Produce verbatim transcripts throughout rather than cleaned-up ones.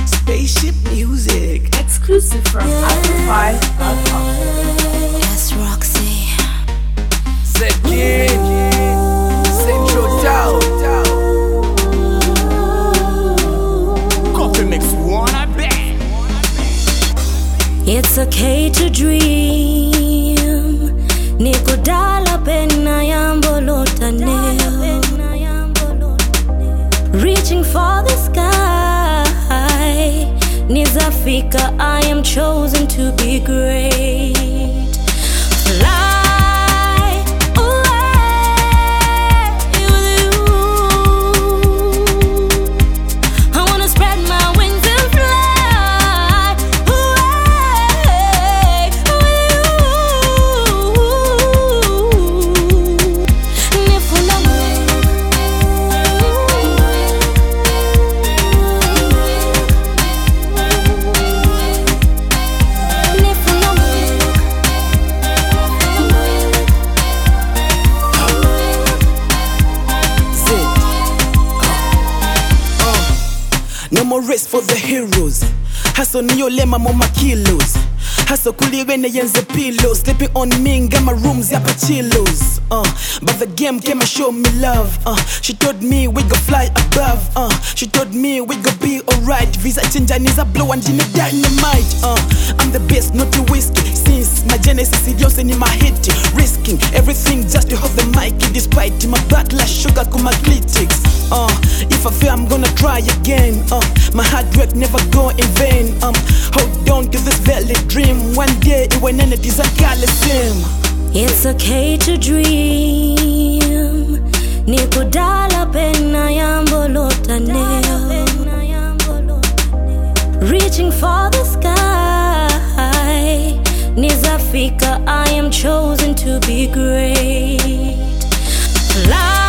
Spaceship music, exclusive from Amplify dot com. That's Roxy. Second, Central Town. Coffee mix one, I bet. It's okay to dream. Nikudala pena yambo lotaneo. Reaching for the sky. Nizafika, I am chosen to be great. Fly away with you. I wanna spread my wings and fly away with you. Nifuna No more rest for the heroes. Hustle niyo lema mo makilos. Hustle kulirene yenze pillows. Sleeping on me, got my rooms yapa chillos. Uh, but the game came and show me love. Uh, she told me we go fly above. Uh, she told me we go be alright. Visa chinjaniza blow and jini dynamite. Uh, I'm the best, not the whiskey. Since my genesis, it yose in my head. Risking everything just to hold the mic. Despite my backlash, sugar kuma critics. Uh, if I fail, I'm gonna try again. Uh, my hard work never go in vain. Um, hold on to this valid dream. One day it will end it is a sim. It's okay to dream. Nikudala pena yambo lotaneo. Reaching for the sky. Nizafika, I am chosen to be great. Fly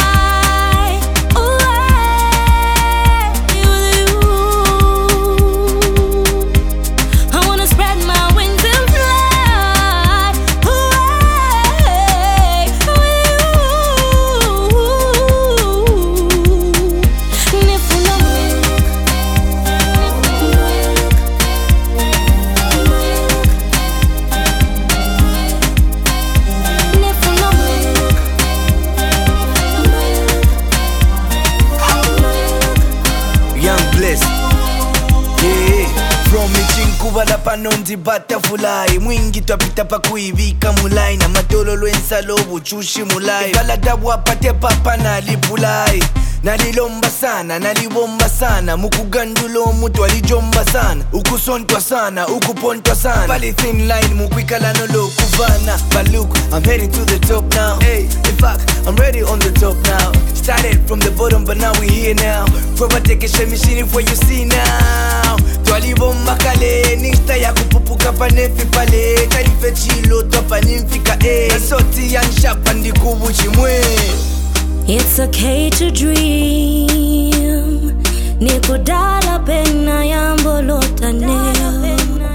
Kubala panondi butterfly mwingi twapita pa kuivika mulai na matolo lwensalo buchushi mulai baladabu apate papa nalipulai nalilomba sana nalibomba sana mukugandulo omutu alijomba sana ukusontwa sana ukupontwa sana pali thin line mukwikala nolokuvana but look I'm heading to the top now. Hey, in fact I'm ready on the top now. Started from the bottom but now we here now. Provatekeshe mishini for you see now. Twalibomba kale nista ya kupupuka panefi pale talife chilo topa nimfika eh nasoti yanshapa ndikubu chimwe. It's okay to dream. Nikudala pena yambo lotaneo.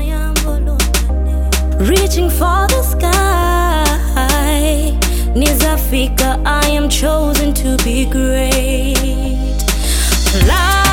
Reaching for the sky. Nizafika, I am chosen to be great. Fly